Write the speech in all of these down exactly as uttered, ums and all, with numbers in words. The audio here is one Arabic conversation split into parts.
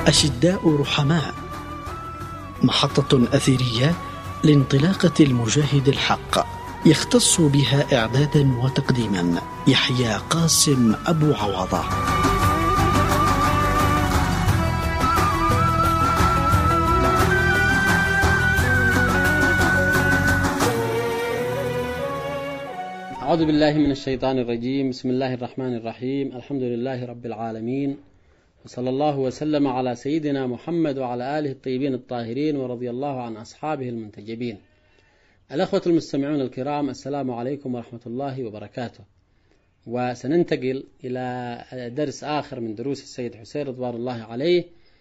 أشداء رحماء، محطة أثيرية لانطلاقة المجاهد الحق، يختص بها إعدادا وتقديما يحيى قاسم أبو عوضة. أعوذ بالله من الشيطان الرجيم. بسم الله الرحمن الرحيم. الحمد لله رب العالمين، وصلى الله وسلم على سيدنا محمد وعلى آله الطيبين الطاهرين، ورضي الله عن أصحابه المنتجبين. الأخوة المستمعون الكرام، السلام عليكم ورحمة الله وبركاته. وسننتقل إلى درس آخر من دروس السيد حسين رضوان الله عليه،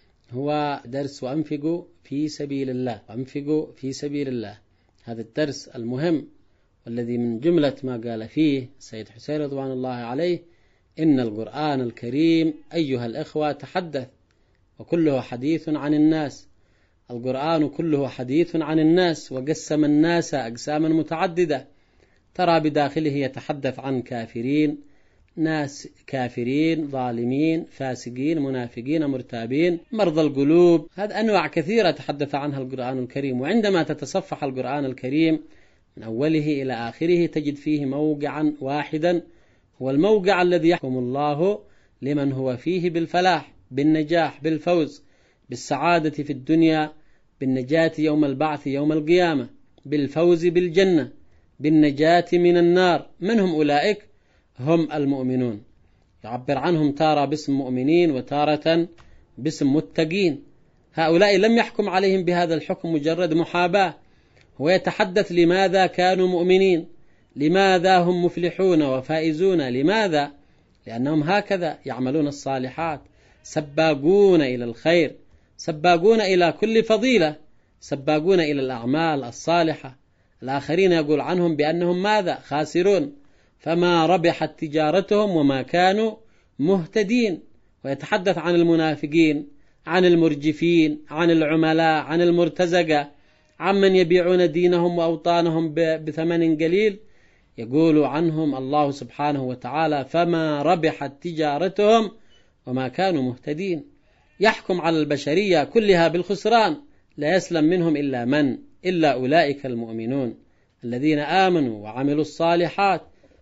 هو درس وأنفقوا في سبيل الله. وأنفقوا في سبيل الله، هذا الدرس المهم والذي من جملة ما قال فيه السيد حسين رضوان الله عليه: إن القرآن الكريم أيها الإخوة تحدث، وكله حديث عن الناس. القرآن كله حديث عن الناس، وقسم الناس أقساما متعددة، ترى بداخله يتحدث عن كافرين، ناس كافرين، ظالمين، فاسقين، منافقين، مرتابين، مرضى القلوب. هذه أنواع كثيرة تحدث عنها القرآن الكريم. وعندما تتصفح القرآن الكريم من أوله إلى آخره تجد فيه موقعا واحدا، هو الموقع الذي يحكم الله لمن هو فيه بالفلاح، بالنجاح، بالفوز، بالسعادة في الدنيا، بالنجاة يوم البعث يوم القيامة، بالفوز بالجنة، بالنجاة من النار. من هم أولئك؟ هم المؤمنون. يعبر عنهم تارة باسم مؤمنين وتارة باسم متقين. هؤلاء لم يحكم عليهم بهذا الحكم مجرد محاباة، هو يتحدث لماذا كانوا مؤمنين، لماذا هم مفلحون وفائزون. لماذا؟ لأنهم هكذا يعملون الصالحات، سباقون إلى الخير، سباقون إلى كل فضيلة، سباقون إلى الأعمال الصالحة. الآخرين يقول عنهم بأنهم ماذا؟ خاسرون، فما ربحت تجارتهم وما كانوا مهتدين. ويتحدث عن المنافقين، عن المرجفين، عن العملاء، عن المرتزقة، عمن يبيعون دينهم وأوطانهم بثمن قليل. يقول عنهم الله سبحانه وتعالى: فما ربحت تجارتهم وما كانوا مهتدين. يحكم على البشرية كلها بالخسران، لا يسلم منهم إلا من؟ إلا أولئك المؤمنون الذين آمنوا وعملوا الصالحات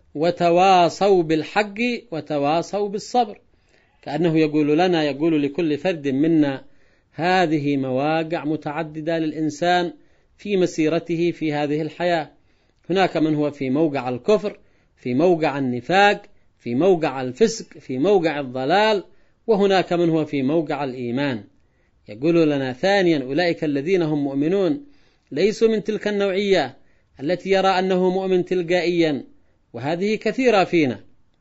وتواصوا بالحق وتواصوا بالصبر. كأنه يقول لنا، يقول لكل فرد منا: هذه مواقع متعددة للإنسان في مسيرته في هذه الحياة. هناك من هو في موقع الكفر، في موقع النفاق، في موقع الفسق، في موقع الضلال، وهناك من هو في موقع الإيمان. يقول لنا ثانيا: أولئك الذين هم مؤمنون ليسوا من تلك النوعية التي يرى أنه مؤمن تلقائيا، وهذه كثيرة فينا.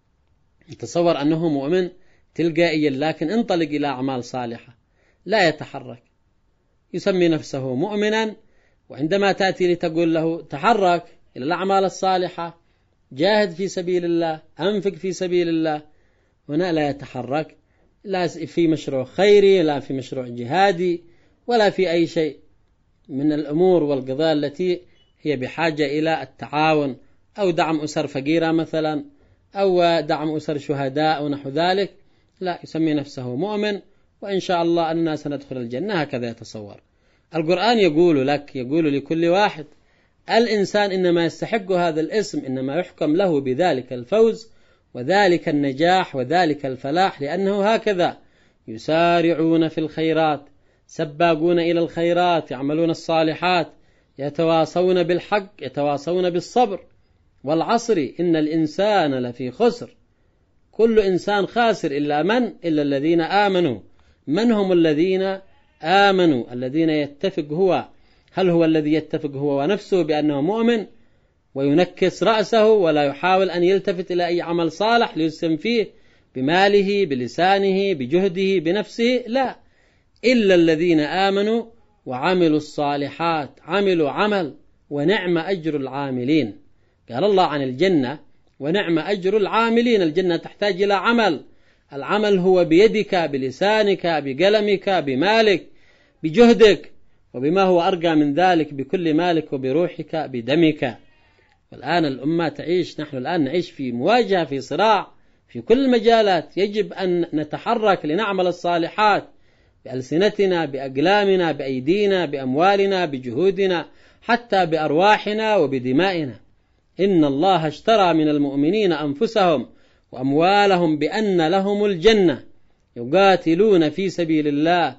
يتصور أنه مؤمن تلقائيا، لكن انطلق إلى أعمال صالحة لا يتحرك، يسمي نفسه مؤمنا، وعندما تأتي لتقول له تحرك إلى الأعمال الصالحة، جاهد في سبيل الله، أنفق في سبيل الله، هنا لا يتحرك، لا في مشروع خيري، لا في مشروع جهادي، ولا في أي شيء من الأمور والقضايا التي هي بحاجة إلى التعاون، أو دعم أسر فقيرة مثلا، أو دعم أسر شهداء ونحو ذلك. لا، يسمي نفسه مؤمن، وإن شاء الله أننا سندخل الجنة، هكذا يتصور. القرآن يقول لك، يقول لكل واحد: الإنسان إنما يستحق هذا الاسم، إنما يحكم له بذلك الفوز وذلك النجاح وذلك الفلاح، لأنه هكذا يسارعون في الخيرات، سباقون إلى الخيرات، يعملون الصالحات، يتواصون بالحق، يتواصون بالصبر. والعصر إن الإنسان لفي خسر، كل إنسان خاسر إلا من؟ إلا الذين آمنوا. من هم الذين آمنوا؟ الذين يتفق هو، هل هو الذي يتفق هو ونفسه بأنه مؤمن وينكس رأسه ولا يحاول أن يلتفت إلى أي عمل صالح ليسهم فيه بماله، بلسانه، بجهده، بنفسه؟ لا، إلا الذين آمنوا وعملوا الصالحات، عملوا عمل ونعم أجر العاملين. قال الله عن الجنة: ونعم أجر العاملين. الجنة تحتاج إلى عمل، العمل هو بيدك، بلسانك، بقلمك، بمالك، بجهدك، وبما هو أرقى من ذلك بكل مالك وبروحك، بدمك. والآن الأمة تعيش، نحن الآن نعيش في مواجهة، في صراع في كل المجالات. يجب أن نتحرك لنعمل الصالحات بألسنتنا، بأقلامنا، بأيدينا، بأموالنا، بجهودنا، حتى بأرواحنا وبدمائنا. إن الله اشترى من المؤمنين أنفسهم وأموالهم بأن لهم الجنة يقاتلون في سبيل الله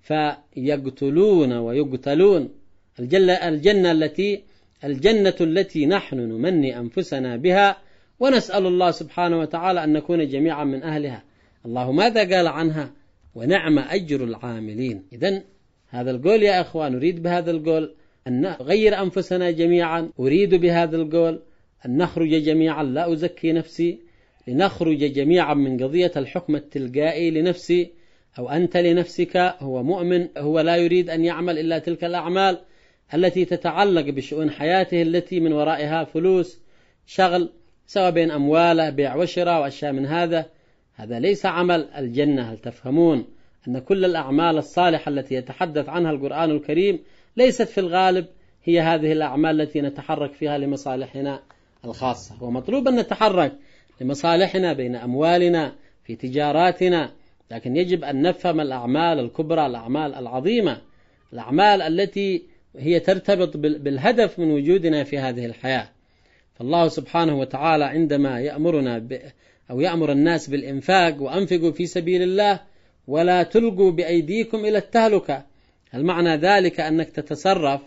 فيقتلون ويقتلون. الجنة التي الجنة التي نحن نمني أنفسنا بها، ونسأل الله سبحانه وتعالى أن نكون جميعا من أهلها. الله ماذا قال عنها؟ ونعم أجر العاملين. إذن هذا القول يا أخوان، نريد بهذا القول أن نغير أنفسنا جميعا. أريد بهذا القول أن نخرج جميعا، لا أزكي نفسي، لنخرج جميعا من قضية الحكم التلقائي لنفسي أو أنت لنفسك. هو مؤمن، هو لا يريد أن يعمل إلا تلك الأعمال التي تتعلق بشؤون حياته التي من ورائها فلوس، شغل، سواء بين أمواله، بيع وشراء وأشياء من هذا. هذا ليس عمل الجنة. هل تفهمون أن كل الأعمال الصالحة التي يتحدث عنها القرآن الكريم ليست في الغالب هي هذه الأعمال التي نتحرك فيها لمصالحنا الخاصة؟ ومطلوب أن نتحرك لمصالحنا بين أموالنا في تجاراتنا، لكن يجب أن نفهم الأعمال الكبرى، الأعمال العظيمة، الأعمال التي هي ترتبط بالهدف من وجودنا في هذه الحياة. فالله سبحانه وتعالى عندما يأمرنا ب أو يأمر الناس بالإنفاق، وأنفقوا في سبيل الله ولا تلقوا بأيديكم إلى التهلكة، هل معنى ذلك أنك تتصرف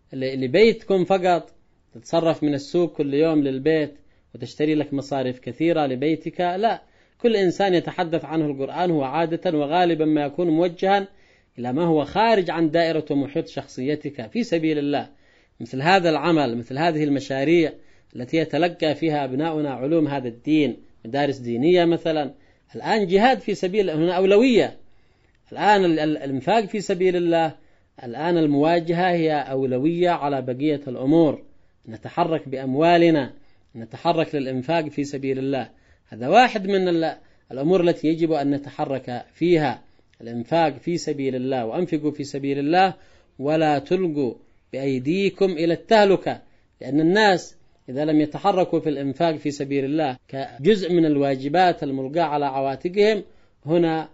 لبيتكم فقط، تتصرف من السوق كل يوم للبيت وتشتري لك مصارف كثيرة لبيتك؟ لا، كل إنسان يتحدث عنه القرآن هو عادة وغالبا ما يكون موجها إلى ما هو خارج عن دائرة ومحيط شخصيتك في سبيل الله. مثل هذا العمل، مثل هذه المشاريع التي يتلقى فيها أبناؤنا علوم هذا الدين، مدارس دينية مثلا، الآن جهاد في سبيل، هنا أولوية. الآن الإنفاق في سبيل الله، الآن المواجهة هي أولوية على بقية الأمور. نتحرك بأموالنا، نتحرك للإنفاق في سبيل الله. هذا واحد من الأمور التي يجب أن نتحرك فيها، الإنفاق في سبيل الله. وأنفقوا في سبيل الله ولا تلقوا بأيديكم إلى التهلكة، لأن الناس إذا لم يتحركوا في الإنفاق في سبيل الله كجزء من الواجبات الملقاة على عواتقهم، هنا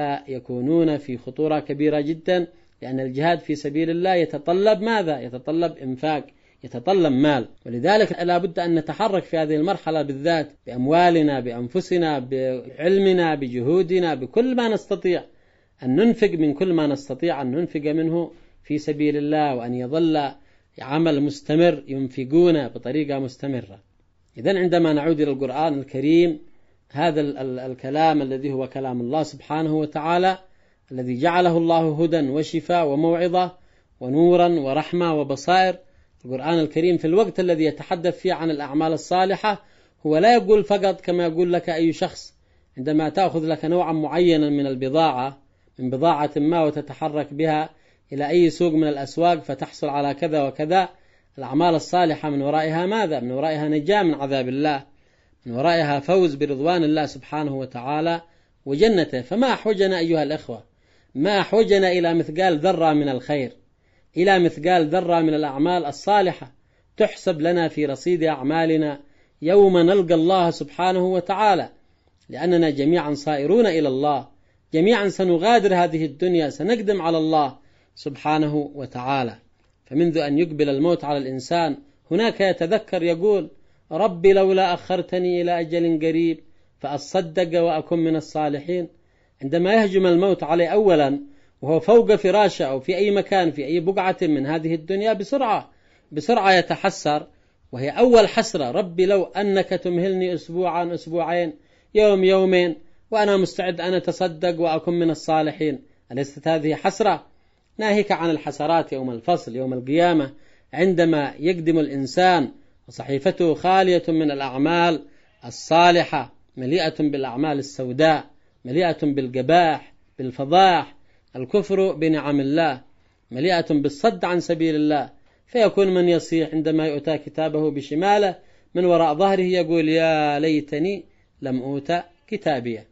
سيكونون في خطورة كبيرة جدا، لأن الجهاد في سبيل الله يتطلب ماذا؟ يتطلب إنفاق، يتطلب مال. ولذلك لا بد أن نتحرك في هذه المرحلة بالذات بأموالنا، بأنفسنا، بعلمنا، بجهودنا، بكل ما نستطيع أن ننفق، من كل ما نستطيع أن ننفق منه في سبيل الله، وأن يظل عمل مستمر ينفقون بطريقة مستمرة. إذن عندما نعود إلى القرآن الكريم، هذا الكلام الذي هو كلام الله سبحانه وتعالى، الذي جعله الله هدى وشفاء وموعظة ونورا ورحمة وبصائر. القرآن الكريم في الوقت الذي يتحدث فيه عن الأعمال الصالحة هو لا يقول فقط كما يقول لك أي شخص عندما تأخذ لك نوعا معينا من البضاعة، من بضاعة ما، وتتحرك بها إلى أي سوق من الأسواق فتحصل على كذا وكذا. الأعمال الصالحة من ورائها ماذا؟ من ورائها نجاة من عذاب الله، من ورائها فوز برضوان الله سبحانه وتعالى وجنته. فما أحوجنا أيها الأخوة، ما أحوجنا إلى مثقال ذرة من الخير، إلى مثقال ذرة من الأعمال الصالحة تحسب لنا في رصيد أعمالنا يوم نلقى الله سبحانه وتعالى، لأننا جميعا صائرون إلى الله، جميعا سنغادر هذه الدنيا، سنقدم على الله سبحانه وتعالى. فمنذ أن يقبل الموت على الإنسان هناك يتذكر يقول: ربي لولا أخرتني إلى أجل قريب فأصدق وأكون من الصالحين. عندما يهجم الموت عليه أولا وهو فوق فراشه أو في أي مكان، في أي بقعة من هذه الدنيا، بسرعة بسرعة يتحسر، وهي أول حسرة: ربي لو أنك تمهلني أسبوعا، أسبوعين، يوم، يومين، وأنا مستعد أن أتصدق وأكون من الصالحين. أليست هذه حسرة؟ ناهيك عن الحسرات يوم الفصل، يوم القيامة، عندما يقدم الإنسان وصحيفته خالية من الأعمال الصالحة، مليئة بالأعمال السوداء، مليئة بالقباح، بالفضاح، الكفر بنعم الله، مليئة بالصد عن سبيل الله. فيكون من يصيح عندما يؤتى كتابه بشماله من وراء ظهره يقول: يا ليتني لم أوت كتابيه.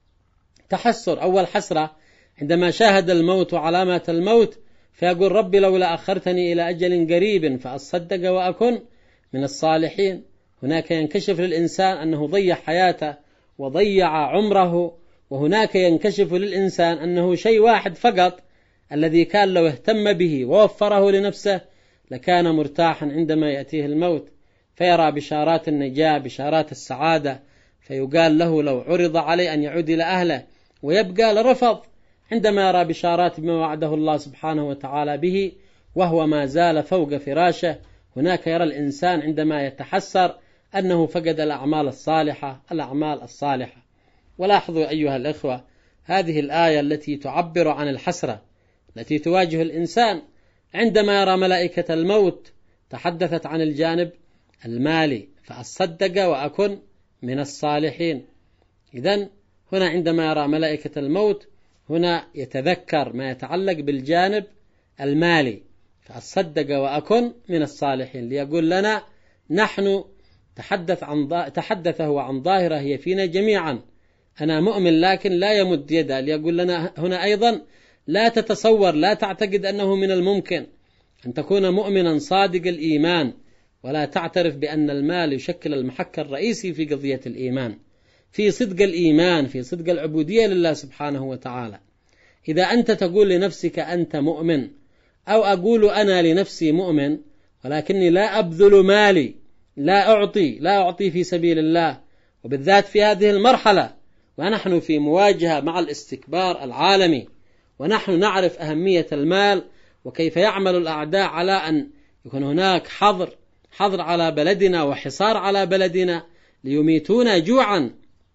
تحسر، أول حسرة عندما شاهد الموت وعلامات الموت، فيقول: ربي لولا أخرتني إلى أجل قريب فأصدق وأكن من الصالحين. هناك ينكشف للإنسان أنه ضيع حياته وضيع عمره وهناك ينكشف للإنسان أنه شيء واحد فقط الذي كان لو اهتم به ووفره لنفسه لكان مرتاحا عندما يأتيه الموت، فيرى بشارات النجاة، بشارات السعادة، فيقال له لو عرض عليه أن يعود إلى أهله ويبقى لرفض عندما يرى بشارات بما وعده الله سبحانه وتعالى به وهو ما زال فوق فراشه. هناك يرى الإنسان عندما يتحسر أنه فقد الأعمال الصالحة الأعمال الصالحة. ولاحظوا أيها الإخوة هذه الآية التي تعبر عن الحسرة التي تواجه الإنسان عندما يرى ملائكة الموت تحدثت عن الجانب المالي، فأصدق وأكن من الصالحين. إذن هنا عندما يرى ملائكة الموت هنا يتذكر ما يتعلق بالجانب المالي، فأصدق وأكن من الصالحين، ليقول لنا نحن تحدث عن تحدث هو عن ظاهرة هي فينا جميعا، أنا مؤمن لكن لا يمد يده، ليقول لنا هنا أيضا لا تتصور لا تعتقد أنه من الممكن أن تكون مؤمنا صادق الإيمان ولا تعترف بأن المال يشكل المحك الرئيسي في قضية الإيمان، في صدق الإيمان، في صدق العبودية لله سبحانه وتعالى. إذا أنت تقول لنفسك أنت مؤمن، أو أقول أنا لنفسي مؤمن ولكني لا أبذل مالي، لا أعطي لا أعطي في سبيل الله، وبالذات في هذه المرحلة ونحن في مواجهة مع الاستكبار العالمي، ونحن نعرف أهمية المال وكيف يعمل الأعداء على أن يكون هناك حظر حظر على بلدنا وحصار على بلدنا ليميتونا جوعا.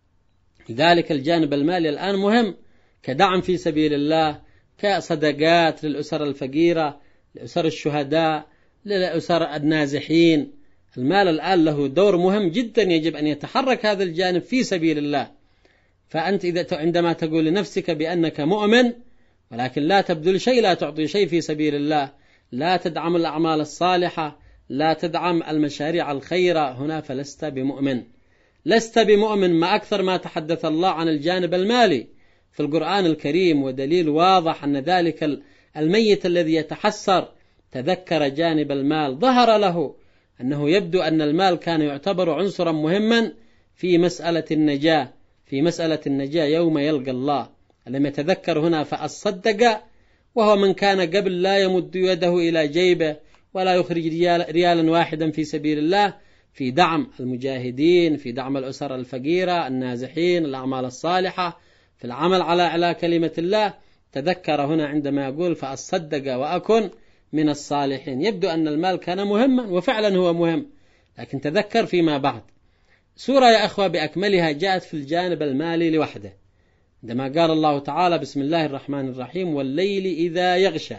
لذلك الجانب المالي الآن مهم كدعم في سبيل الله، كصدقات للأسر الفقيرة، لأسر الشهداء، للأسر النازحين. المال الآن له دور مهم جدا، يجب أن يتحرك هذا الجانب في سبيل الله. فأنت إذا عندما تقول لنفسك بأنك مؤمن ولكن لا تبذل شيء، لا تعطي شيء في سبيل الله، لا تدعم الأعمال الصالحة، لا تدعم المشاريع الخيرة، هنا فلست بمؤمن. لست بمؤمن، ما أكثر ما تحدث الله عن الجانب المالي في القرآن الكريم، ودليل واضح أن ذلك الميت الذي يتحسر تذكر جانب المال، ظهر له أنه يبدو أن المال كان يعتبر عنصرا مهما في مسألة النجاة في مسألة النجاة يوم يلقى الله. لم يتذكر هنا فأصدق، وهو من كان قبل لا يمد يده إلى جيبه ولا يخرج ريال ريالا واحدا في سبيل الله في دعم المجاهدين، في دعم الأسر الفقيرة، النازحين، الأعمال الصالحة، في العمل على على كلمة الله. تذكر هنا عندما يقول فأصدق وأكن من الصالحين. يبدو أن المال كان مهما، وفعلا هو مهم، لكن تذكر فيما بعد. سورة يا أخوة بأكملها جاءت في الجانب المالي لوحده، عندما قال الله تعالى بسم الله الرحمن الرحيم والليل إذا يغشى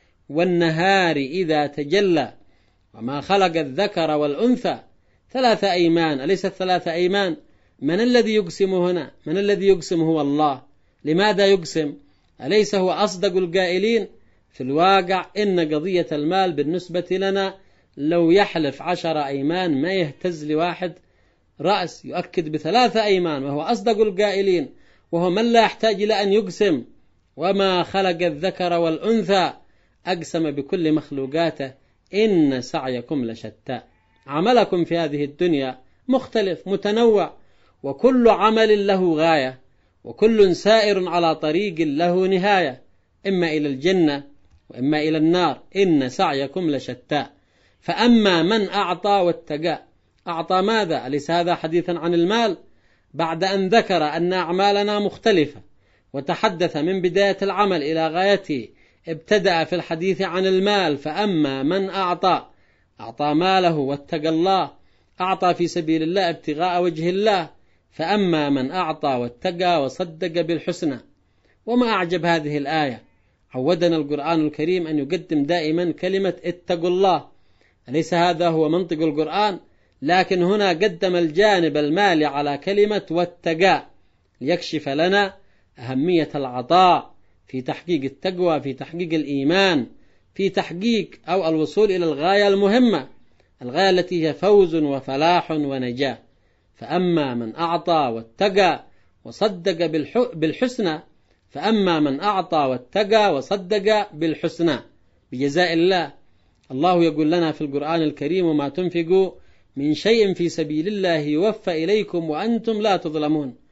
والنهار إذا تجلى وما خلق الذكر والأنثى ثلاثة أيمان. أليست ثلاثة أيمان؟ من الذي يقسم هنا؟ من الذي يقسم؟ هو الله. لماذا يقسم؟ أليس هو أصدق القائلين؟ في الواقع إن قضية المال بالنسبة لنا لو يحلف عشر أيمان ما يهتز لواحد رأس، يؤكد بثلاثة أيمان وهو أصدق القائلين، وهو من لا يحتاج إلى أن يقسم. وما خلق الذكر والأنثى، أقسم بكل مخلوقاته إن سعيكم لشتى. عملكم في هذه الدنيا مختلف متنوع، وكل عمل له غاية، وكل سائر على طريق له نهاية، إما إلى الجنة وإما إلى النار. إن سعيكم لشتى. فأما من أعطى واتقى، أعطى ماذا؟ أليس هذا حديثا عن المال؟ بعد أن ذكر أن أعمالنا مختلفة وتحدث من بداية العمل إلى غايته، ابتدأ في الحديث عن المال. فأما من أعطى أعطى ماله واتقى الله، أعطى في سبيل الله ابتغاء وجه الله. فأما من أعطى واتقى وصدق بالحسنى. وما أعجب هذه الآية، عودنا القرآن الكريم أن يقدم دائما كلمة اتقوا الله، أليس هذا هو منطق القرآن؟ لكن هنا قدم الجانب المالي على كلمة واتقى ليكشف لنا أهمية العطاء في تحقيق التقوى، في تحقيق الإيمان، في تحقيق أو الوصول إلى الغاية المهمة، الغاية التي هي فوز وفلاح ونجاة. فأما من أعطى واتقى وصدق بالحسنى، فأما من أعطى واتقى وصدق بالحسنى بجزاء الله. الله يقول لنا في القرآن الكريم وما تنفقوا من شيء في سبيل الله يوفى إليكم وأنتم لا تظلمون.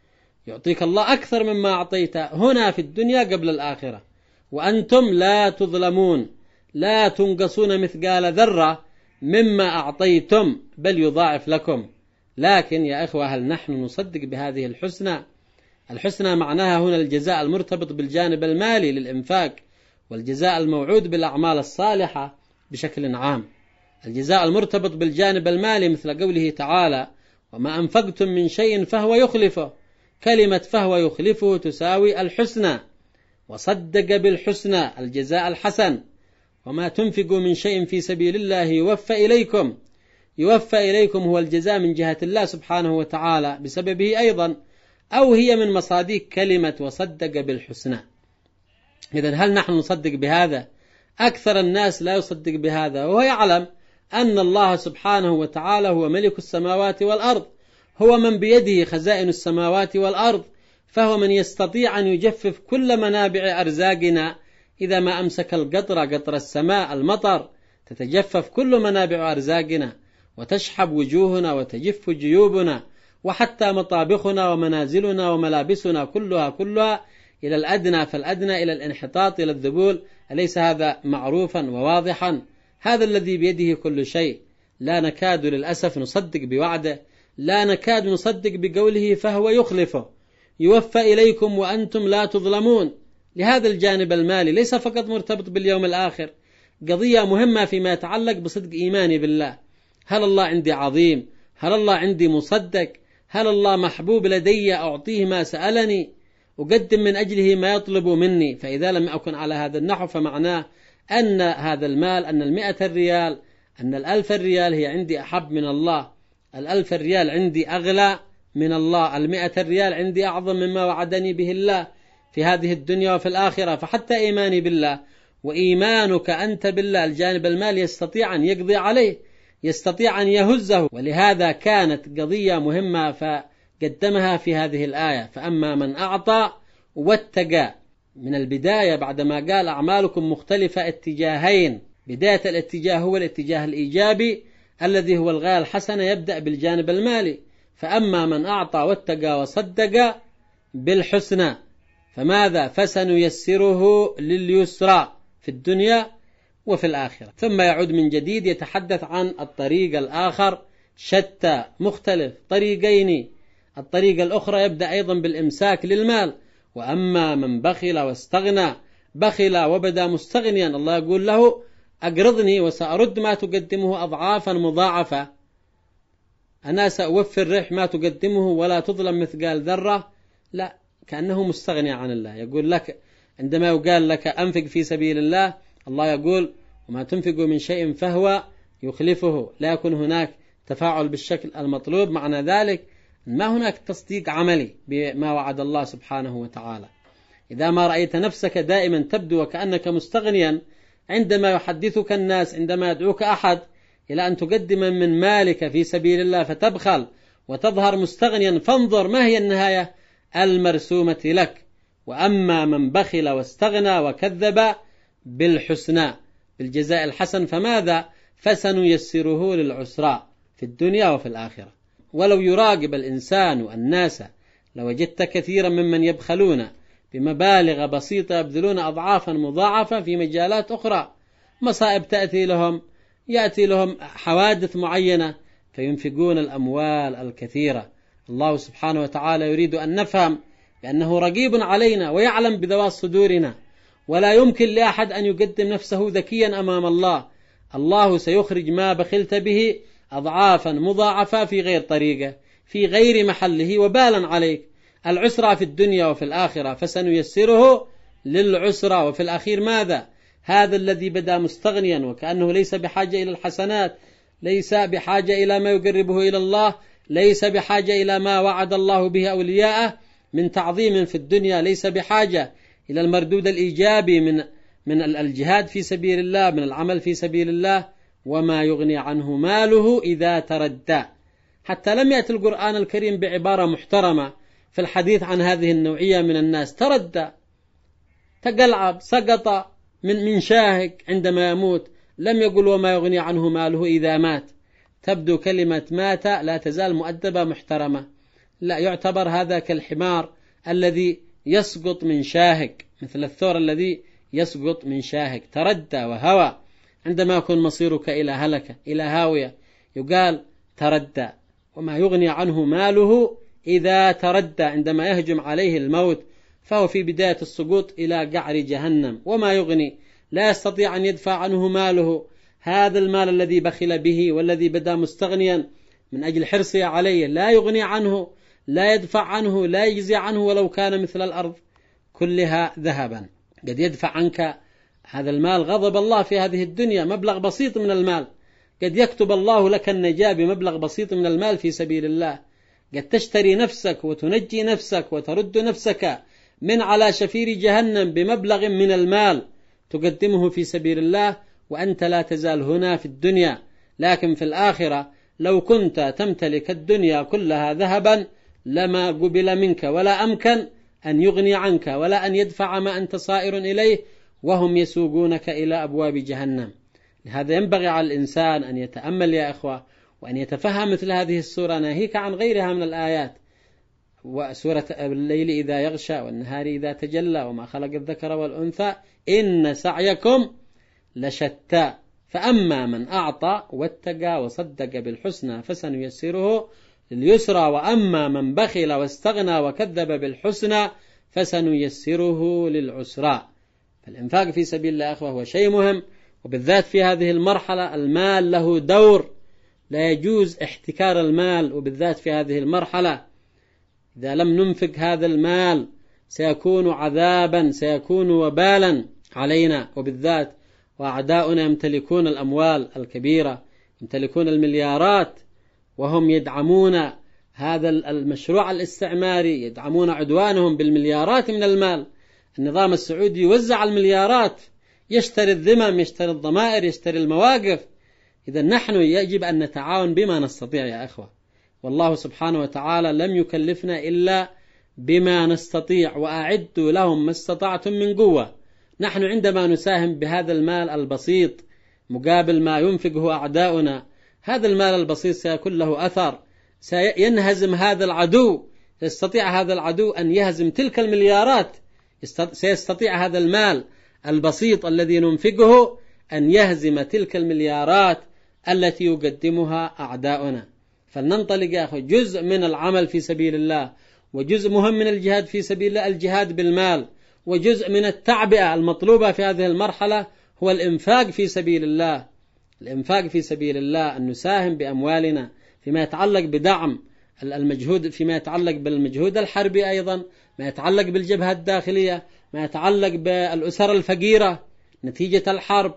يعطيك الله أكثر مما أعطيت هنا في الدنيا قبل الآخرة، وأنتم لا تظلمون، لا تنقصون مثقال ذرة مما أعطيتم بل يضاعف لكم. لكن يا إخوة، هل نحن نصدق بهذه الحسنى؟ الحسنى معناها هنا الجزاء المرتبط بالجانب المالي للإنفاق، والجزاء الموعود بالأعمال الصالحة بشكل عام. الجزاء المرتبط بالجانب المالي مثل قوله تعالى: وما أنفقتم من شيء فهو يخلفه. كلمة فهو يخلفه تساوي الحسنى، وصدق بالحسنى الجزاء الحسن. وما تنفقوا من شيء في سبيل الله يوفى إليكم. يوفى إليكم هو الجزاء من جهة الله سبحانه وتعالى بسببه أيضا، أو هي من مصادق كلمة وصدق بالحسنى. إذن هل نحن نصدق بهذا؟ أكثر الناس لا يصدق بهذا، وهو يعلم أن الله سبحانه وتعالى هو ملك السماوات والأرض، هو من بيده خزائن السماوات والأرض، فهو من يستطيع أن يجفف كل منابع أرزاقنا. إذا ما أمسك القطر قطر السماء المطر تتجفف كل منابع أرزاقنا، وتشحب وجوهنا وتجف جيوبنا، وحتى مطابخنا ومنازلنا وملابسنا كلها كلها إلى الأدنى فالأدنى، إلى الانحطاط، إلى الذبول. أليس هذا معروفا وواضحا؟ هذا الذي بيده كل شيء. لا نكاد للأسف نصدق بوعده، لا نكاد نصدق بقوله فهو يخلفه. يوفى إليكم وأنتم لا تظلمون. لهذا الجانب المالي ليس فقط مرتبط باليوم الآخر، قضية مهمة فيما يتعلق بصدق إيماني بالله. هل الله عندي عظيم؟ هل الله عندي مصدق؟ هل الله محبوب لدي أعطيه ما سألني؟ أقدم من أجله ما يطلب مني. فإذا لم أكن على هذا النحو فمعناه أن هذا المال، أن المئة الريال، أن الألف الريال هي عندي أحب من الله. الألف الريال عندي أغلى من الله، المئة الريال عندي أعظم مما وعدني به الله في هذه الدنيا وفي الآخرة. فحتى إيماني بالله وإيمانك أنت بالله، الجانب المالي يستطيع أن يقضي عليه، يستطيع أن يهزه. ولهذا كانت قضية مهمة فقدمها في هذه الآية: فأما من أعطى واتقى. من البداية بعدما قال أعمالكم مختلفة اتجاهين، بداية الاتجاه هو الاتجاه الإيجابي الذي هو الغاية الحسنة، يبدأ بالجانب المالي. فأما من أعطى واتقى وصدق بالحسنى فماذا؟ فسنيسره لليسرى في الدنيا وفي الآخرة. ثم يعود من جديد يتحدث عن الطريق الآخر، شتى مختلف طريقين. الطريقة الأخرى يبدأ أيضا بالإمساك للمال: وأما من بخل واستغنى. بخل وبدا مستغنيا، الله يقول له: أقرضني وسأرد ما تقدمه أضعافا مضاعفة، أنا سأوفر ريح ما تقدمه ولا تظلم مثقال ذرة. لا، كأنه مستغني عن الله. يقول لك عندما يقال لك أنفق في سبيل الله، الله يقول: وما تنفقوا من شيء فهو يخلفه. لا يكون هناك تفاعل بالشكل المطلوب. معنى ذلك ما هناك تصديق عملي بما وعد الله سبحانه وتعالى. إذا ما رأيت نفسك دائما تبدو وكأنك مستغنيا عندما يحدثك الناس، عندما يدعوك أحد إلى أن تقدم من مالك في سبيل الله فتبخل وتظهر مستغنيا، فانظر ما هي النهاية المرسومة لك: وأما من بخل واستغنى وكذب بالحسنى، بالجزاء الحسن، فماذا؟ فسنيسره للعسرى في الدنيا وفي الآخرة. ولو يراقب الإنسان الناس لوجدت كثيرا ممن يبخلون بمبالغ بسيطة يبذلون أضعافا مضاعفة في مجالات أخرى. مصائب تأتي لهم، يأتي لهم حوادث معينة فينفقون الأموال الكثيرة. الله سبحانه وتعالى يريد أن نفهم بأنه رقيب علينا ويعلم بذوات صدورنا، ولا يمكن لأحد أن يقدم نفسه ذكيا أمام الله. الله سيخرج ما بخلت به أضعافا مضاعفة في غير طريقة، في غير محله، وبالا عليك. العسرى في الدنيا وفي الآخرة، فسنيسره للعسرى. وفي الأخير ماذا؟ هذا الذي بدأ مستغنيا وكأنه ليس بحاجة إلى الحسنات، ليس بحاجة إلى ما يقربه إلى الله، ليس بحاجة إلى ما وعد الله به أولياءه من تعظيم في الدنيا، ليس بحاجة إلى المردود الإيجابي من من الجهاد في سبيل الله، من العمل في سبيل الله، وما يغني عنه ماله إذا تردى. حتى لم يأتي القرآن الكريم بعبارة محترمة في الحديث عن هذه النوعية من الناس. تردى، تقلعب، سقط من من شاهق عندما يموت. لم يقل وما يغني عنه ماله إذا مات. تبدو كلمة مات لا تزال مؤدبة محترمة. لا، يعتبر هذا كالحمار الذي يسقط من شاهق، مثل الثور الذي يسقط من شاهق، تردى وهوى. عندما يكون مصيرك إلى هلكة إلى هاوية يقال تردى. وما يغني عنه ماله إذا تردى، عندما يهجم عليه الموت فهو في بداية السقوط إلى قعر جهنم. وما يغني، لا يستطيع أن يدفع عنه ماله، هذا المال الذي بخل به والذي بدا مستغنيا من أجل حرصه عليه لا يغني عنه، لا يدفع عنه، لا يجزي عنه ولو كان مثل الأرض كلها ذهبا. قد يدفع عنك هذا المال غضب الله في هذه الدنيا، مبلغ بسيط من المال. قد يكتب الله لك النجاة بمبلغ بسيط من المال في سبيل الله. قد تشتري نفسك وتنجي نفسك وترد نفسك من على شفير جهنم بمبلغ من المال تقدمه في سبيل الله وأنت لا تزال هنا في الدنيا. لكن في الآخرة لو كنت تمتلك الدنيا كلها ذهبا لما قبل منك ولا أمكن أن يغني عنك ولا أن يدفع ما أنت صائر إليه، وهم يسوقونك إلى أبواب جهنم. لهذا ينبغي على الإنسان أن يتأمل يا أخوة وأن يتفهم مثل هذه السورة، ناهيك عن غيرها من الآيات. وسورة الليل إذا يغشى والنهار إذا تجلى وما خلق الذكر والأنثى إن سعيكم لشتى فأما من أعطى واتقى وصدق بالحسنى فسنيسره لليسرى وأما من بخل واستغنى وكذب بالحسنى فسنيسره للعسرى. فالإنفاق في سبيل الله أخوة هو شيء مهم، وبالذات في هذه المرحلة المال له دور، لا يجوز احتكار المال، وبالذات في هذه المرحلة إذا لم ننفق هذا المال سيكون عذابا، سيكون وبالا علينا. وبالذات وأعداؤنا يمتلكون الأموال الكبيرة، يمتلكون المليارات، وهم يدعمون هذا المشروع الاستعماري، يدعمون عدوانهم بالمليارات من المال. النظام السعودي يوزع المليارات، يشتري الذمم، يشتري الضمائر، يشتري المواقف. إذا نحن يجب أن نتعاون بما نستطيع يا أخوة، والله سبحانه وتعالى لم يكلفنا إلا بما نستطيع، وأعدوا لهم ما استطعتم من قوة. نحن عندما نساهم بهذا المال البسيط مقابل ما ينفقه أعداؤنا، هذا المال البسيط سيكون له أثر، سينهزم هذا العدو، يستطيع هذا العدو أن يهزم تلك المليارات، سيستطيع هذا المال البسيط الذي ننفقه أن يهزم تلك المليارات التي يقدمها أعداؤنا. فلننطلق يا أخي، جزء من العمل في سبيل الله وجزء مهم من الجهاد في سبيل الله الجهاد بالمال، وجزء من التعبئة المطلوبة في هذه المرحلة هو الإنفاق في سبيل الله. الإنفاق في سبيل الله أن نساهم بأموالنا فيما يتعلق بدعم المجهود، فيما يتعلق بالمجهود الحربي، أيضا ما يتعلق بالجبهة الداخلية، ما يتعلق بالأسر الفقيرة نتيجة الحرب،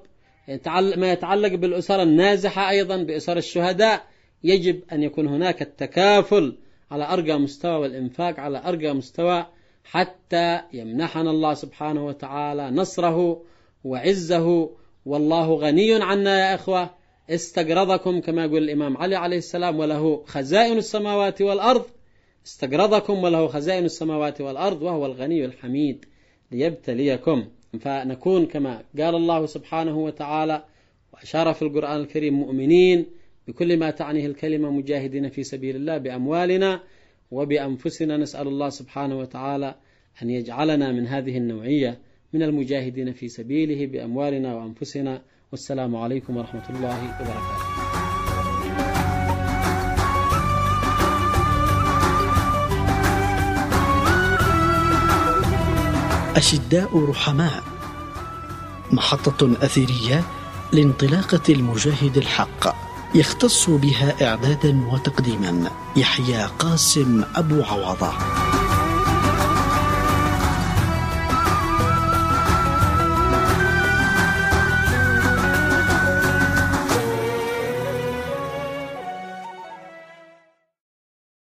ما يتعلق بالأسر النازحة، أيضا بأسر الشهداء. يجب أن يكون هناك التكافل على أرقى مستوى والإنفاق على أرقى مستوى حتى يمنحنا الله سبحانه وتعالى نصره وعزه، والله غني عنا يا أخوة. استقرضكم كما يقول الإمام علي عليه السلام وله خزائن السماوات والأرض، استقرضكم وله خزائن السماوات والأرض وهو الغني الحميد ليبتليكم. فنكون كما قال الله سبحانه وتعالى وأشار في القرآن الكريم مؤمنين بكل ما تعنيه الكلمة، مجاهدين في سبيل الله بأموالنا وبأنفسنا. نسأل الله سبحانه وتعالى أن يجعلنا من هذه النوعية من المجاهدين في سبيله بأموالنا وأنفسنا. والسلام عليكم ورحمة الله وبركاته. أشداء رحماء، محطة أثرية لانطلاقة المجاهد الحق، يختص بها إعدادا وتقديما يحيى قاسم أبو عوضة.